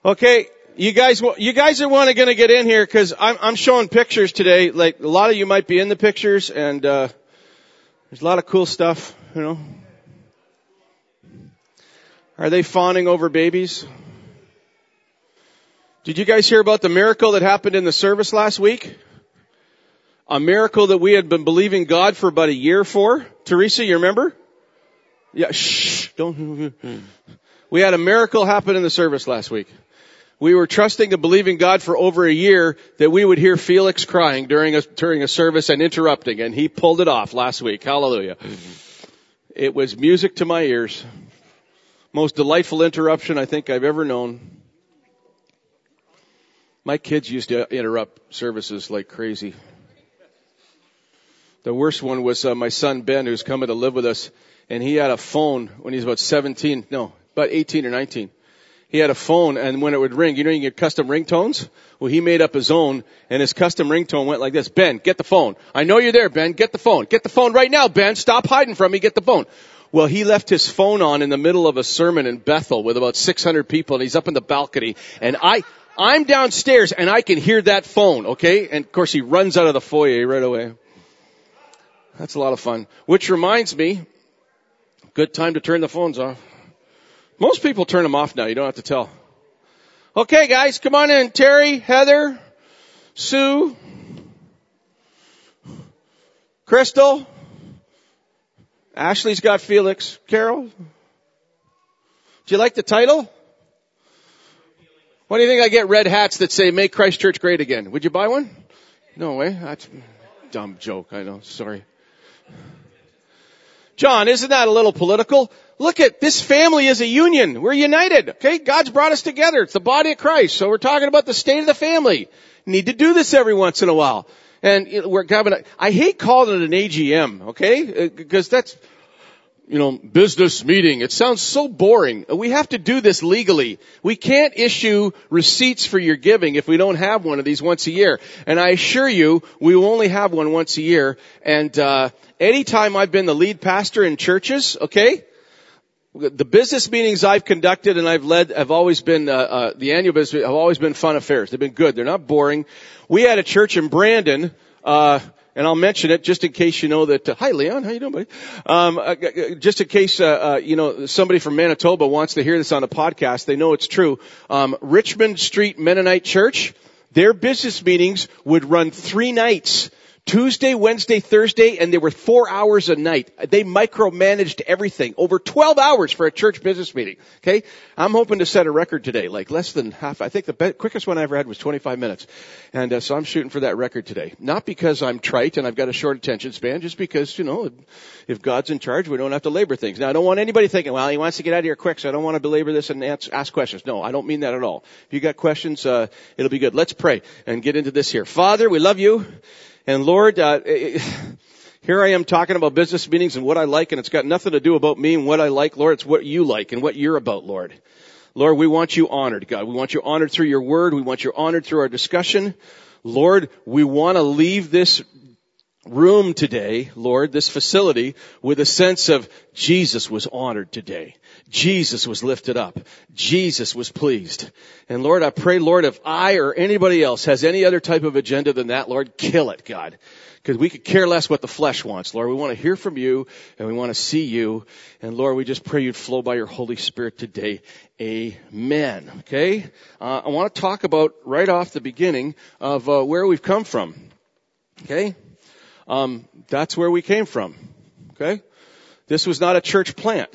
Okay, you guys are going to get in here because I'm showing pictures today. Like a lot of you might be in the pictures, and there's a lot of cool stuff. You know, are they fawning over babies? Did you guys hear about the miracle that happened in the service last week? A miracle that we had been believing God for about a year for. Teresa, you remember? Yeah, shh, don't. We had a miracle happen in the service last week. We were trusting and believing God for over a year that we would hear Felix crying during a service and interrupting, and he pulled it off last week. Hallelujah. It was music to my ears. Most delightful interruption I think I've ever known. My kids used to interrupt services like crazy. The worst one was my son Ben, who's coming to live with us, and he had a phone when he was about 18 or 19. He had a phone, and when it would ring, you know you get custom ringtones? Well, he made up his own, and his custom ringtone went like this. Ben, get the phone. I know you're there, Ben. Get the phone. Get the phone right now, Ben. Stop hiding from me. Get the phone. Well, he left his phone on in the middle of a sermon in Bethel with about 600 people, and he's up in the balcony, and I'm downstairs, and I can hear that phone, okay? And, of course, he runs out of the foyer right away. That's a lot of fun. Which reminds me, good time to turn the phones off. Most people turn them off now. You don't have to tell. Okay, guys, come on in. Terry, Heather, Sue, Crystal. Ashley's got Felix. Carol. Do you like the title? What do you think I get red hats that say, Make Christ Church Great Again? Would you buy one? No way. That's a dumb joke. I know. Sorry. John, isn't that a little political? Look at this family is a union. We're united. Okay. God's brought us together. It's the body of Christ. So we're talking about the state of the family. Need to do this every once in a while. And we're having I hate calling it an AGM. Okay. Because that's, business meeting. It sounds so boring. We have to do this legally. We can't issue receipts for your giving if we don't have one of these once a year. And I assure you, we will only have one once a year. And anytime I've been the lead pastor in churches, okay, the business meetings I've conducted and I've led have always been, the annual business have always been fun affairs. They've been good. They're not boring. We had a church in Brandon, and I'll mention it just in case you know that, hi Leon, how you doing buddy? Just in case, somebody from Manitoba wants to hear this on a podcast, they know it's true. Richmond Street Mennonite Church, their business meetings would run 3 nights. Tuesday, Wednesday, Thursday, and they were 4 hours a night. They micromanaged everything. Over 12 hours for a church business meeting. Okay? I'm hoping to set a record today, like less than half. I think the quickest one I ever had was 25 minutes. And so I'm shooting for that record today. Not because I'm trite and I've got a short attention span, just because, if God's in charge, we don't have to labor things. Now, I don't want anybody thinking, well, he wants to get out of here quick, so I don't want to belabor this and ask questions. No, I don't mean that at all. If you got questions, it'll be good. Let's pray and get into this here. Father, we love you. And Lord, here I am talking about business meetings and what I like, and it's got nothing to do about me and what I like, Lord. It's what you like and what you're about, Lord. Lord, we want you honored, God. We want you honored through your word. We want you honored through our discussion. Lord, we want to leave this room today, Lord, this facility, with a sense of Jesus was honored today. Jesus was lifted up. Jesus was pleased. And Lord, I pray, Lord, if I or anybody else has any other type of agenda than that, Lord, kill it, God. Because we could care less what the flesh wants, Lord. We want to hear from you and we want to see you. And Lord, we just pray you'd flow by your Holy Spirit today. Amen. Okay? I want to talk about right off the beginning of where we've come from. Okay? That's where we came from. Okay? This was not a church plant.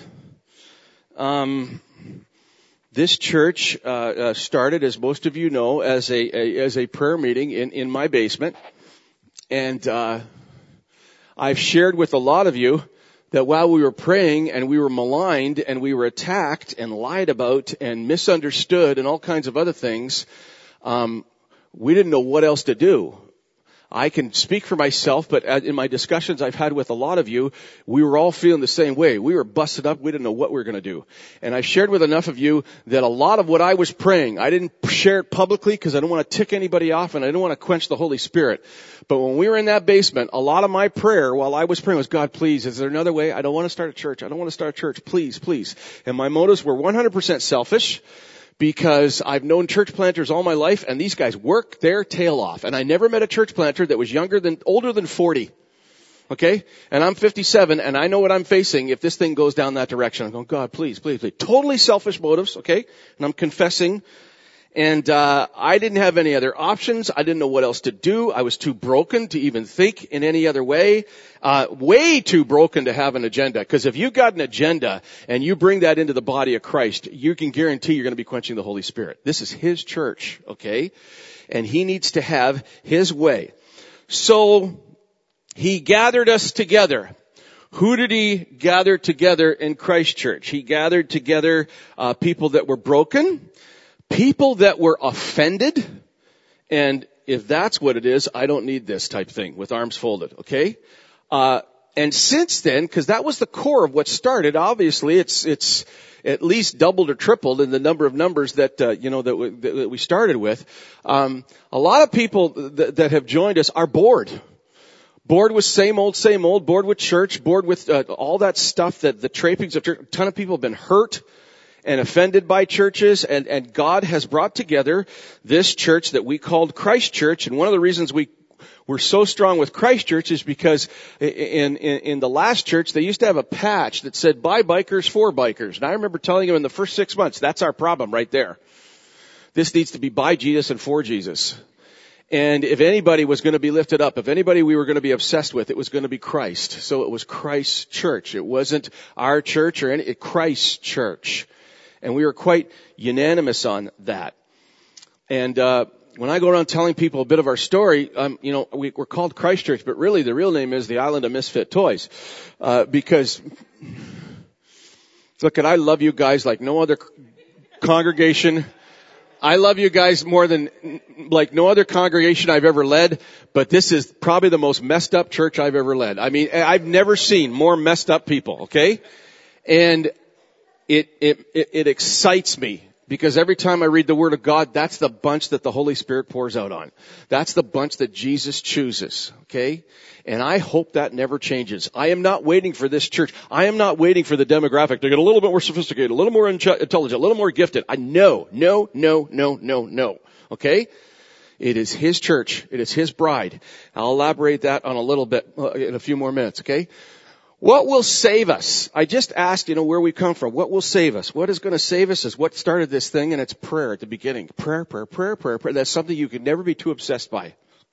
This church started, as most of you know, as a prayer meeting in my basement. And I've shared with a lot of you that while we were praying and we were maligned and we were attacked and lied about and misunderstood and all kinds of other things, we didn't know what else to do. I can speak for myself, but in my discussions I've had with a lot of you, we were all feeling the same way. We were busted up. We didn't know what we were going to do. And I shared with enough of you that a lot of what I was praying, I didn't share it publicly because I don't want to tick anybody off and I didn't want to quench the Holy Spirit. But when we were in that basement, a lot of my prayer while I was praying was, God, please, is there another way? I don't want to start a church. I don't want to start a church. Please, please. And my motives were 100% selfish. because I've known church planters all my life, and these guys work their tail off. And I never met a church planter that was older than 40. Okay? And I'm 57, and I know what I'm facing if this thing goes down that direction. I'm going, God, please, please, please. Totally selfish motives, okay? And I'm confessing. And I didn't have any other options. I didn't know what else to do. I was too broken to even think in any other way. Way too broken to have an agenda. Because if you've got an agenda and you bring that into the body of Christ, you can guarantee you're going to be quenching the Holy Spirit. This is His church, okay? And He needs to have His way. So He gathered us together. Who did He gather together in Christ Church? He gathered together people that were broken, people that were offended, and if that's what it is, I don't need this type thing with arms folded, okay? And since then, because that was the core of what started, obviously it's at least doubled or tripled in the number of numbers that we started with. A lot of people that have joined us are bored. Bored with same old, bored with church, bored with all that stuff, that the trappings of church. A ton of people have been hurt and offended by churches, and God has brought together this church that we called Christ Church. And one of the reasons we're so strong with Christ Church is because in the last church, they used to have a patch that said, "By bikers, for bikers." And I remember telling them in the first 6 months, that's our problem right there. This needs to be by Jesus and for Jesus. And if anybody was going to be lifted up, if anybody we were going to be obsessed with, it was going to be Christ. So it was Christ's church. It wasn't our church or Christ's church. And we were quite unanimous on that. And when I go around telling people a bit of our story, we're called Christ Church, but really the real name is the Island of Misfit Toys. Because, look, and I love you guys like no other congregation. I love you guys more than like no other congregation I've ever led, but this is probably the most messed up church I've ever led. I mean, I've never seen more messed up people, okay? And it excites me because every time I read the Word of God, that's the bunch that the Holy Spirit pours out on. That's the bunch that Jesus chooses, okay? And I hope that never changes. I am not waiting for this church. I am not waiting for the demographic to get a little bit more sophisticated, a little more intelligent, a little more gifted. No. Okay? It is His church. It is His bride. I'll elaborate that on a little bit in a few more minutes, okay? What will save us? I just asked, where we come from. What will save us? What is going to save us is what started this thing, and it's prayer at the beginning. Prayer. That's something you can never be too obsessed by.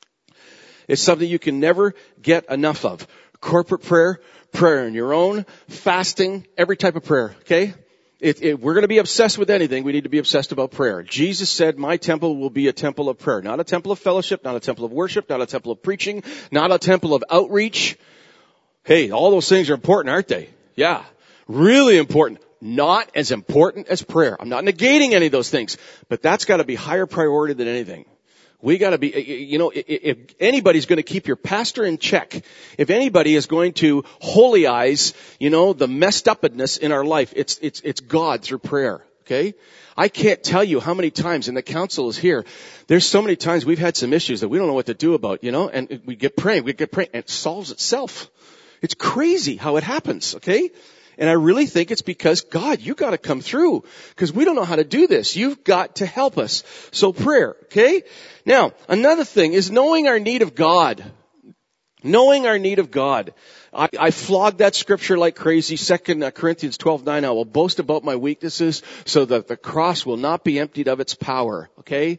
It's something you can never get enough of. Corporate prayer, prayer on your own, fasting, every type of prayer, okay? If we're going to be obsessed with anything, we need to be obsessed about prayer. Jesus said, "My temple will be a temple of prayer." Not a temple of fellowship, not a temple of worship, not a temple of preaching, not a temple of outreach. Hey, all those things are important, aren't they? Yeah. Really important. Not as important as prayer. I'm not negating any of those things, but that's got to be higher priority than anything. We got to be, if anybody's going to keep your pastor in check, if anybody is going to holyize, the messed upness in our life, it's God through prayer. Okay? I can't tell you how many times, and the council is here, there's so many times we've had some issues that we don't know what to do about, and we get praying, and it solves itself. It's crazy how it happens, okay? And I really think it's because, God, you got to come through because we don't know how to do this. You've got to help us. So prayer, okay? Now, another thing is knowing our need of God. Knowing our need of God. I flogged that scripture like crazy. 2 Corinthians 12:9. I will boast about my weaknesses so that the cross will not be emptied of its power, okay?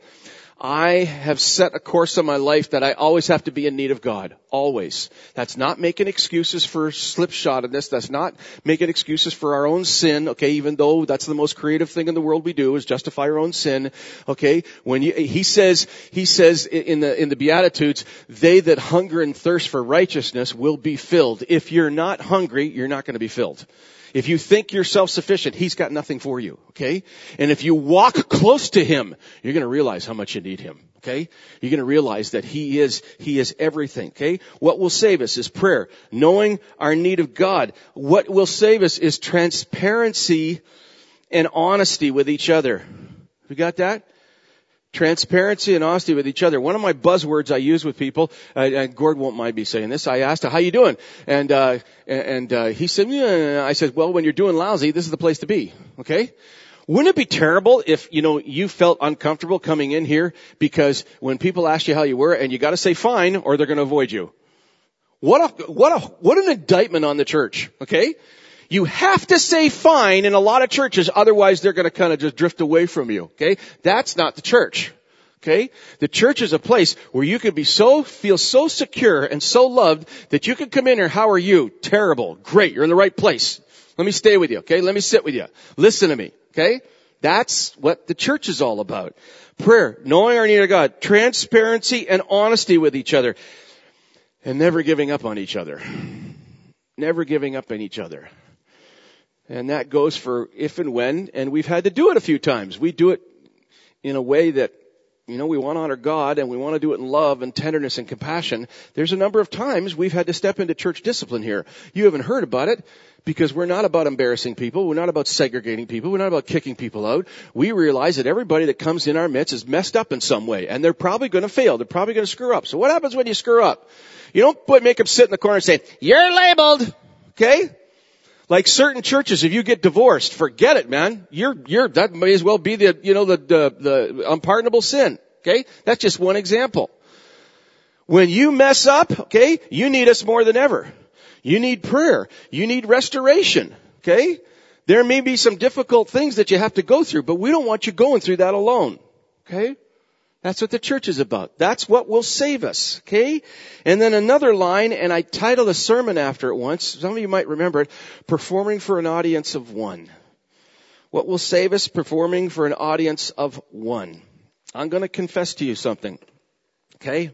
I have set a course in my life that I always have to be in need of God. Always. That's not making excuses for slipshottedness. That's not making excuses for our own sin. Okay. Even though that's the most creative thing in the world we do is justify our own sin. Okay. He says in the Beatitudes, they that hunger and thirst for righteousness will be filled. If you're not hungry, you're not going to be filled. If you think you're self-sufficient, He's got nothing for you, okay? And if you walk close to Him, you're going to realize how much you need Him, okay? You're going to realize that He is everything, okay? What will save us is prayer, knowing our need of God. What will save us is transparency and honesty with each other. We got that? Transparency and honesty with each other. One of my buzzwords I use with people, and Gord won't mind me saying this, I asked, "How you doing?" And he said, "Yeah." I said, "Well, when you're doing lousy, this is the place to be." Okay? Wouldn't it be terrible if, you felt uncomfortable coming in here because when people ask you how you were and you got to say fine or they're going to avoid you? What an indictment on the church, okay? You have to say fine in a lot of churches, otherwise they're going to kind of just drift away from you, okay? That's not the church, okay? The church is a place where you can feel so secure and so loved that you can come in here, how are you? Terrible. Great. You're in the right place. Let me stay with you, okay? Let me sit with you. Listen to me, okay? That's what the church is all about. Prayer, knowing our need of God, transparency and honesty with each other, and never giving up on each other. Never giving up on each other. And that goes for if and when, and we've had to do it a few times. We do it in a way that, we want to honor God and we want to do it in love and tenderness and compassion. There's a number of times we've had to step into church discipline here. You haven't heard about it because we're not about embarrassing people. We're not about segregating people. We're not about kicking people out. We realize that everybody that comes in our midst is messed up in some way and they're probably going to fail. They're probably going to screw up. So what happens when you screw up? You don't make them sit in the corner and say, you're labeled. Okay? Like certain churches, if you get divorced, forget it, man. That may as well be the unpardonable sin. Okay? That's just one example. When you mess up, okay, you need us more than ever. You need prayer. You need restoration. Okay? There may be some difficult things that you have to go through, but we don't want you going through that alone. Okay? That's what the church is about. That's what will save us. Okay? And then another line, and I titled a sermon after it once. Some of you might remember it. Performing for an audience of one. What will save us? Performing for an audience of one. I'm going to confess to you something. Okay?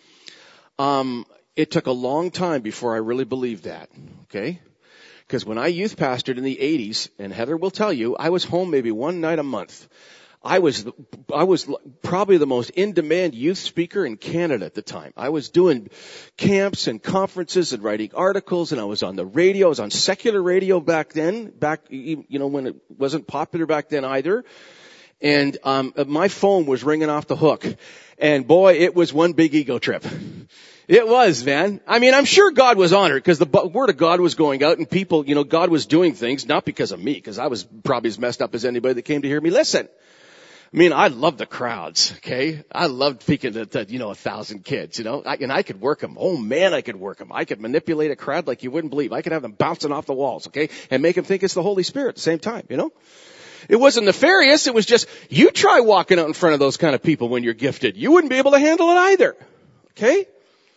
It took a long time before I really believed that. Okay? Because when I youth pastored in the 80s, and Heather will tell you, I was home maybe one night a month. I was probably the most in-demand youth speaker in Canada at the time. I was doing camps and conferences and writing articles, and I was on the radio. I was on secular radio back then, when it wasn't popular back then either. And my phone was ringing off the hook. And boy, it was one big ego trip. It was, man. I mean, I'm sure God was honored because the word of God was going out and people, God was doing things, not because of me, because I was probably as messed up as anybody that came to hear me listen. I mean, I love the crowds, okay? I loved speaking to 1,000 kids, and I could work them. Oh man, I could work them. I could manipulate a crowd like you wouldn't believe. I could have them bouncing off the walls, okay? And make them think it's the Holy Spirit at the same time, It wasn't nefarious. It was just, you try walking out in front of those kind of people when you're gifted. You wouldn't be able to handle it either, okay?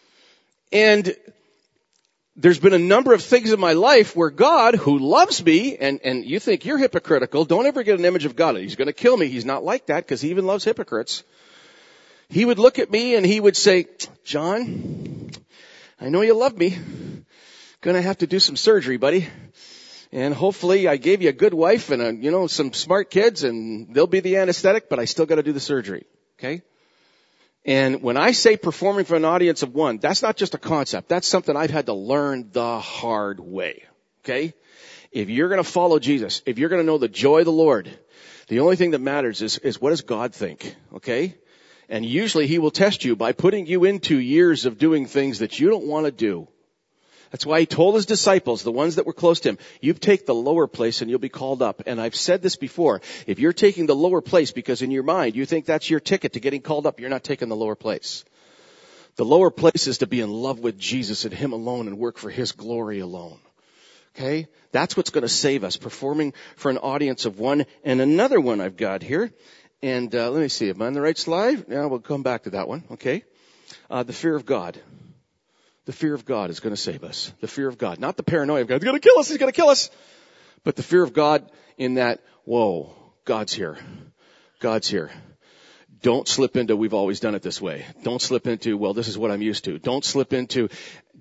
And there's been a number of things in my life where God, who loves me, and you think you're hypocritical, don't ever get an image of God. He's going to kill me. He's not like that because he even loves hypocrites. He would look at me and he would say, John, I know you love me. Going to have to do some surgery, buddy. And hopefully I gave you a good wife and some smart kids and they'll be the anesthetic, but I still got to do the surgery. Okay? And when I say performing for an audience of one, that's not just a concept. That's something I've had to learn the hard way. Okay? If you're going to follow Jesus, if you're going to know the joy of the Lord, the only thing that matters is what does God think? Okay? And usually he will test you by putting you into years of doing things that you don't want to do. That's why he told his disciples, the ones that were close to him, you take the lower place and you'll be called up. And I've said this before, if you're taking the lower place because in your mind you think that's your ticket to getting called up, you're not taking the lower place. The lower place is to be in love with Jesus and him alone and work for his glory alone. Okay? That's what's going to save us, performing for an audience of one. And another one I've got here, and let me see, am I on the right slide? Now we'll come back to that one. Okay? The fear of God. The fear of God is going to save us. The fear of God. Not the paranoia of God. He's going to kill us. He's going to kill us. But the fear of God in that, whoa, God's here. God's here. Don't slip into, we've always done it this way. Don't slip into, well, this is what I'm used to. Don't slip into,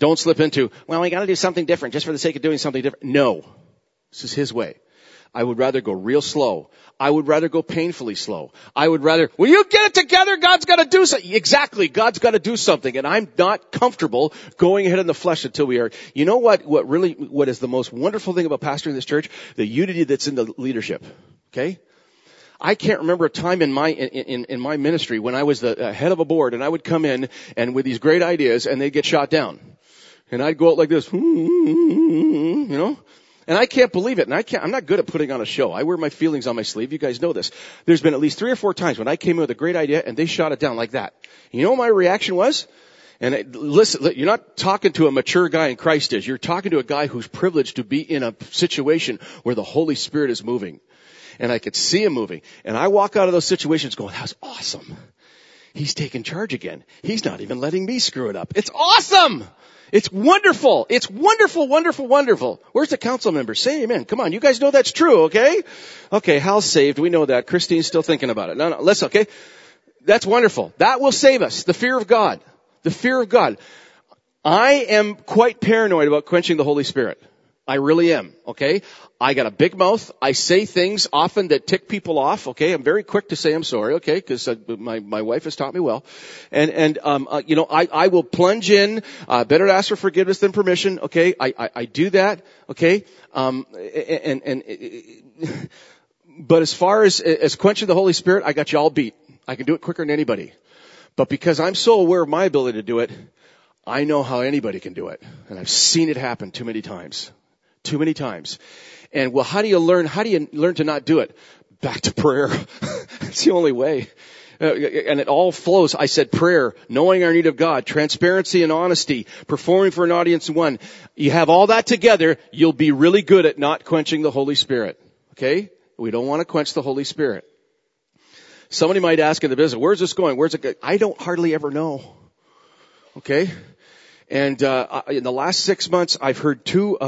well, we got to do something different just for the sake of doing something different. No. This is his way. I would rather go real slow. I would rather go painfully slow. I would rather, will you get it together? God's got to do something. Exactly. God's got to do something. And I'm not comfortable going ahead in the flesh until we are. You know what is the most wonderful thing about pastoring this church? The unity that's in the leadership. Okay? I can't remember a time in my ministry when I was the head of a board and I would come in and with these great ideas and they'd get shot down. And I'd go out like this, And I can't believe it. And I'm not good at putting on a show. I wear my feelings on my sleeve. You guys know this. There's been at least 3 or 4 times when I came in with a great idea and they shot it down like that. You know what my reaction was? And listen, you're not talking to a mature guy in Christ is. You're talking to a guy who's privileged to be in a situation where the Holy Spirit is moving. And I could see him moving. And I walk out of those situations going, that was awesome. He's taking charge again. He's not even letting me screw it up. It's awesome. It's wonderful. It's wonderful, wonderful, wonderful. Where's the council members? Say amen. Come on. You guys know that's true, okay? Okay, Hal's saved. We know that. Christine's still thinking about it. No, listen, okay? That's wonderful. That will save us. The fear of God. The fear of God. I am quite paranoid about quenching the Holy Spirit. I really am, okay? I got a big mouth. I say things often that tick people off, okay? I'm very quick to say I'm sorry, okay? Because my wife has taught me well. And I will plunge in, better to ask for forgiveness than permission, okay? I do that, okay? But as far as quenching the Holy Spirit, I got you all beat. I can do it quicker than anybody. But because I'm so aware of my ability to do it, I know how anybody can do it. And I've seen it happen too many times. Too many times. And well, how do you learn to not do it? Back to prayer. It's the only way. And it all flows. I said prayer, knowing our need of God, transparency and honesty, performing for an audience one. You have all that together, you'll be really good at not quenching the Holy Spirit. Okay? We don't want to quench the Holy Spirit. Somebody might ask in the business, where's this going? Where's it going? I don't hardly ever know. Okay? And in the last 6 months, I've heard two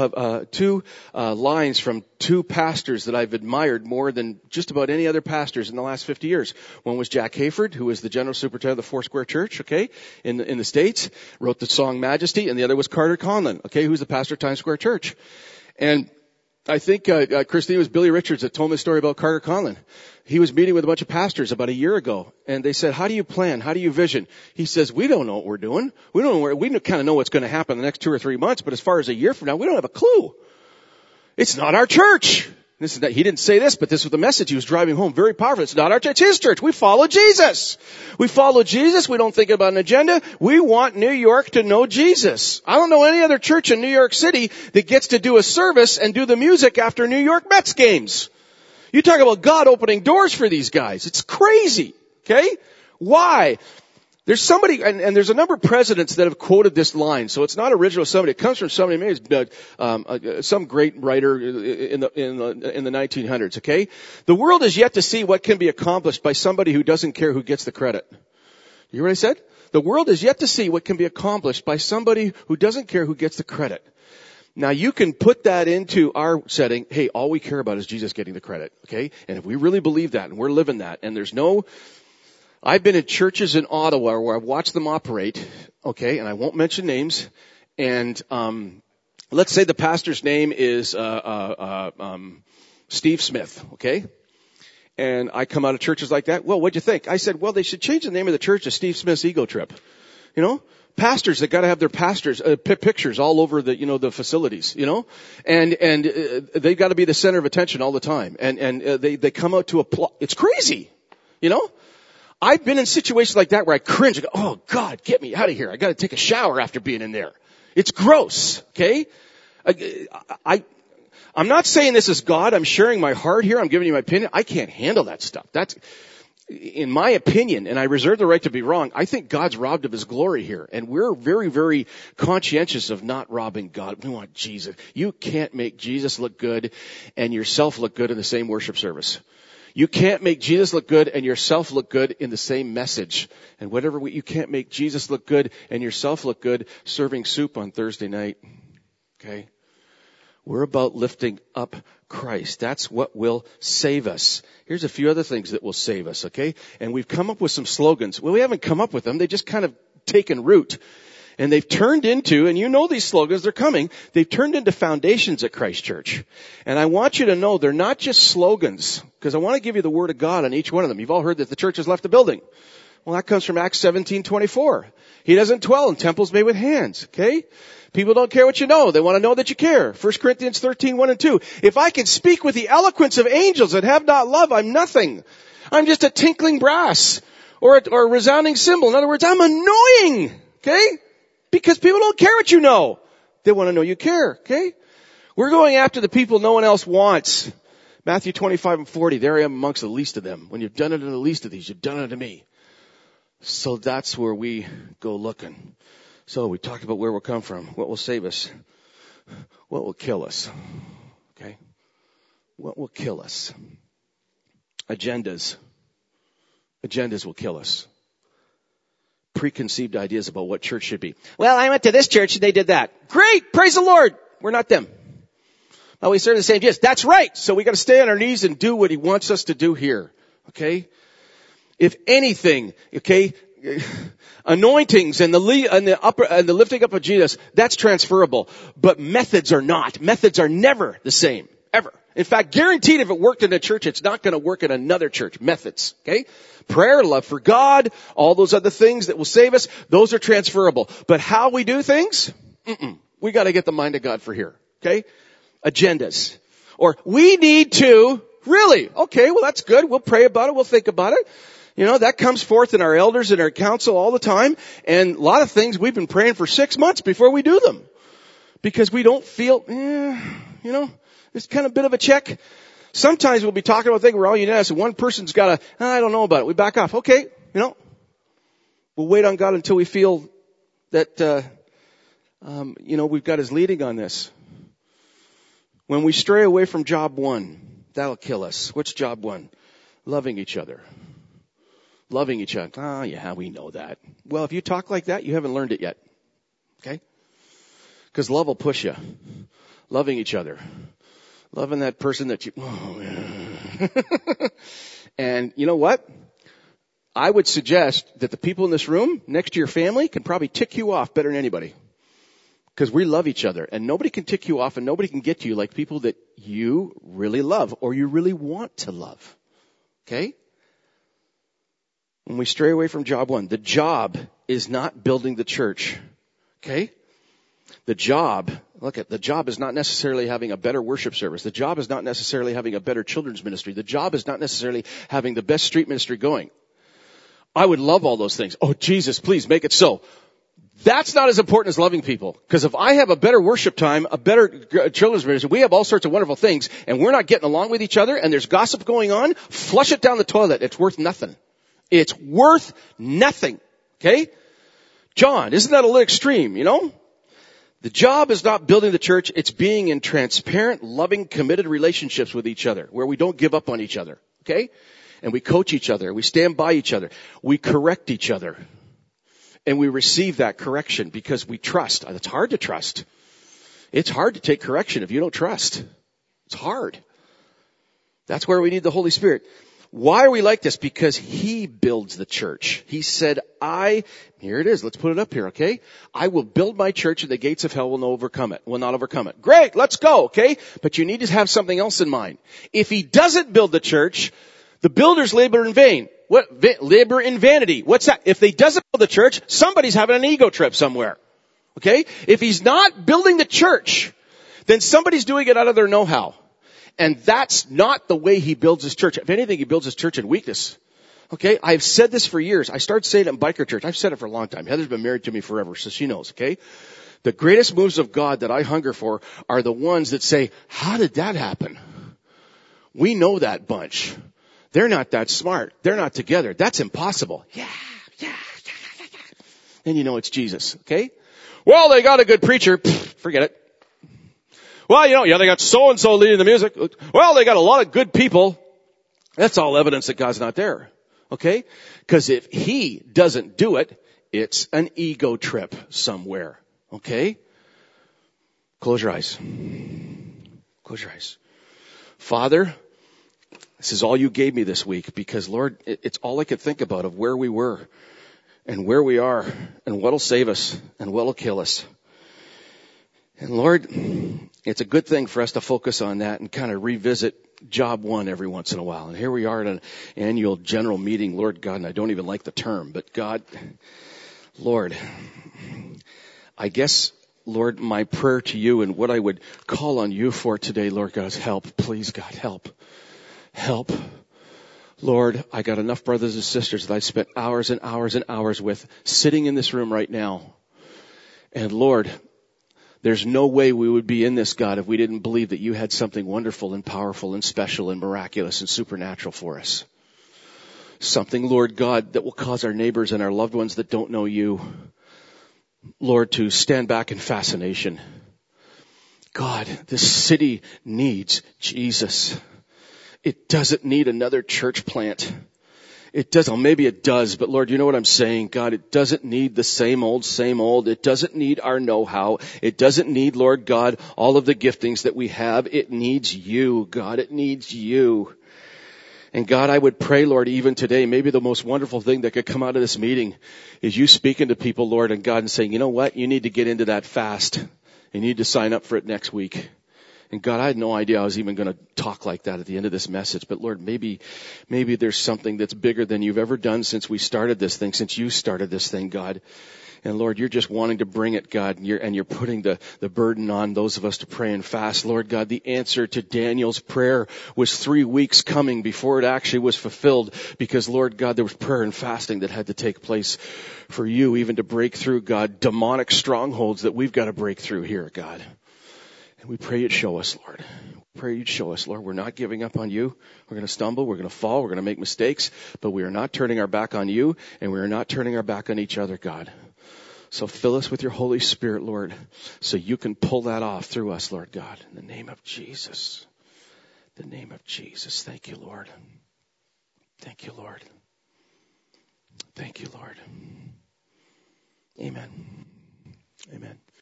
lines from 2 pastors that I've admired more than just about any other pastors in the last 50 years. One was Jack Hayford, who was the general superintendent of the Foursquare Church, okay, in the States, wrote the song Majesty, and the other was Carter Conlon, okay, who's the pastor of Times Square Church. And I think, Christine, it was Billy Richards that told me a story about Carter Conlon. He was meeting with a bunch of pastors about a year ago, and they said, how do you plan? How do you vision? He says, we don't know what we're doing. We kind of know what's going to happen in the next 2 or 3 months, but as far as a year from now, we don't have a clue. It's not our church. He didn't say this, but this was the message he was driving home. Very powerful. It's not our church. It's his church. We follow Jesus. We follow Jesus. We don't think about an agenda. We want New York to know Jesus. I don't know any other church in New York City that gets to do a service and do the music after New York Mets games. You talk about God opening doors for these guys. It's crazy. Okay? Why? There's somebody, and there's a number of presidents that have quoted this line, so it's not original somebody. It comes from somebody, maybe some great writer in the 1900s, okay? The world is yet to see what can be accomplished by somebody who doesn't care who gets the credit. You hear what I said? The world is yet to see what can be accomplished by somebody who doesn't care who gets the credit. Now you can put that into our setting, hey, all we care about is Jesus getting the credit, okay? And if we really believe that and we're living that, and I've been in churches in Ottawa where I've watched them operate, okay, and I won't mention names, and let's say the pastor's name is Steve Smith, okay? And I come out of churches like that. Well, what'd you think? I said, well, they should change the name of the church to Steve Smith's Ego Trip. You know? Pastors that got to have their pictures all over the facilities, and they've got to be the center of attention all the time. And they come out to applaud. It's crazy, I've been in situations like that where I cringe and go, oh God, get me out of here. I got to take a shower after being in there. It's gross. Okay. I'm not saying this is God. I'm sharing my heart here. I'm giving you my opinion. I can't handle that stuff. That's, in my opinion, and I reserve the right to be wrong, I think God's robbed of his glory here. And we're very, very conscientious of not robbing God. We want Jesus. You can't make Jesus look good and yourself look good in the same worship service. You can't make Jesus look good and yourself look good in the same message. And you can't make Jesus look good and yourself look good serving soup on Thursday night. Okay? We're about lifting up Christ. That's what will save us. Here's a few other things that will save us, okay? And we've come up with some slogans. Well, we haven't come up with them. They just kind of taken root. And they've turned into, and these slogans, they're coming, they've turned into foundations at Christ Church. And I want you to know they're not just slogans, because I want to give you the Word of God on each one of them. You've all heard that the church has left the building. Well, that comes from Acts 17:24. He doesn't dwell in temples made with hands, okay? People don't care what you know. They want to know that you care. 1 Corinthians 13:1 and 2. If I can speak with the eloquence of angels and have not love, I'm nothing. I'm just a tinkling brass or a resounding cymbal. In other words, I'm annoying, okay? Because people don't care what you know. They want to know you care, okay? We're going after the people no one else wants. Matthew 25:40, there I am amongst the least of them. When you've done it to the least of these, you've done it to me. So that's where we go looking. So we talked about where we'll come from, what will save us, what will kill us. Okay? What will kill us? Agendas. Agendas will kill us. Preconceived ideas about what church should be. Well, I went to this church and they did that. Great! Praise the Lord! We're not them. Well, we serve the same Jesus. That's right! So we gotta stay on our knees and do what He wants us to do here. Okay? If anything, okay, anointings and the lifting up of Jesus, that's transferable. But methods are not. Methods are never the same. Ever. In fact, guaranteed if it worked in a church, it's not going to work in another church. Methods. Okay? Prayer, love for God, all those other things that will save us, those are transferable. But how we do things? We got to get the mind of God for here. Okay? Agendas. Or we need to, really, okay, well that's good. We'll pray about it. We'll think about it. You know, that comes forth in our elders and our council all the time. And a lot of things we've been praying for 6 months before we do them. Because we don't feel, it's kind of a bit of a check. Sometimes we'll be talking about things, we're all unanimous, and one person's got I don't know about it. We back off. Okay, we'll wait on God until we feel that, we've got His leading on this. When we stray away from job one, that'll kill us. What's job one? Loving each other. Loving each other. Oh, yeah, we know that. Well, if you talk like that, you haven't learned it yet. Okay? Because love will push you. Loving each other. Loving that person that you... And you know what? I would suggest that the people in this room next to your family can probably tick you off better than anybody. Because we love each other. And nobody can tick you off and nobody can get to you like people that you really love or you really want to love. Okay? When we stray away from job one, the job is not building the church. Okay? The job is not necessarily having a better worship service. The job is not necessarily having a better children's ministry. The job is not necessarily having the best street ministry going. I would love all those things. Oh, Jesus, please make it so. That's not as important as loving people. Because if I have a better worship time, a better children's ministry, we have all sorts of wonderful things, and we're not getting along with each other, and there's gossip going on, flush it down the toilet. It's worth nothing. It's worth nothing. Okay? John, isn't that a little extreme, The job is not building the church, it's being in transparent, loving, committed relationships with each other, where we don't give up on each other, okay? And we coach each other, we stand by each other, we correct each other, and we receive that correction because we trust. It's hard to trust. It's hard to take correction if you don't trust. It's hard. That's where we need the Holy Spirit. Why are we like this? Because He builds the church. He said, here it is. Let's put it up here, okay? I will build my church and the gates of hell will not overcome it. Great, let's go, okay? But you need to have something else in mind. If He doesn't build the church, the builders labor in vain. Labor in vanity. What's that? If they doesn't build the church, somebody's having an ego trip somewhere. Okay? If He's not building the church, then somebody's doing it out of their know-how. And that's not the way He builds His church. If anything, He builds His church in weakness. Okay? I've said this for years. I started saying it in Biker Church. I've said it for a long time. Heather's been married to me forever, so she knows, okay? The greatest moves of God that I hunger for are the ones that say, how did that happen? We know that bunch. They're not that smart. They're not together. That's impossible. Yeah. And you know it's Jesus, okay? Well, they got a good preacher. Forget it. Well, they got so-and-so leading the music. Well, they got a lot of good people. That's all evidence that God's not there. Okay? Because if He doesn't do it, it's an ego trip somewhere. Okay? Close your eyes. Close your eyes. Father, this is all You gave me this week because, Lord, it's all I could think about of where we were and where we are and what'll save us and what'll kill us. And Lord, it's a good thing for us to focus on that and kind of revisit job one every once in a while. And here we are at an annual general meeting, Lord God, and I don't even like the term, but God, Lord, I guess, Lord, my prayer to You and what I would call on You for today, Lord God, is help. Please, God, help. Help. Lord, I got enough brothers and sisters that I spent hours and hours and hours with sitting in this room right now. And Lord, There's no way we would be in this, God, if we didn't believe that you had something wonderful and powerful and special and miraculous and supernatural for us. Something, Lord God, that will cause our neighbors and our loved ones that don't know you, Lord, to stand back in fascination. God, this city needs Jesus. It doesn't need another church plant. It does, well, maybe it does, but Lord, you know what I'm saying? God, it doesn't need the same old, same old. It doesn't need our know-how. It doesn't need, Lord God, all of the giftings that we have. It needs you, God. It needs you. And God, I would pray, Lord, even today, maybe the most wonderful thing that could come out of this meeting is you speaking to people, Lord, and God, and saying, you know what? You need to get into that fast. You need to sign up for it next week. And God, I had no idea I was even going to talk like that at the end of this message. But Lord, maybe there's something that's bigger than you've ever done since we started this thing, since you started this thing, God. And Lord, you're just wanting to bring it, God, and you're putting the burden on those of us to pray and fast. Lord God, the answer to Daniel's prayer was 3 weeks coming before it actually was fulfilled, because Lord God, there was prayer and fasting that had to take place for you even to break through, God, demonic strongholds that we've got to break through here, God. And we pray you'd show us, Lord. Pray you'd show us, Lord. We're not giving up on you. We're going to stumble. We're going to fall. We're going to make mistakes. But we are not turning our back on you, and we are not turning our back on each other, God. So fill us with your Holy Spirit, Lord, so you can pull that off through us, Lord God. In the name of Jesus. In the name of Jesus. Thank you, Lord. Thank you, Lord. Thank you, Lord. Amen. Amen.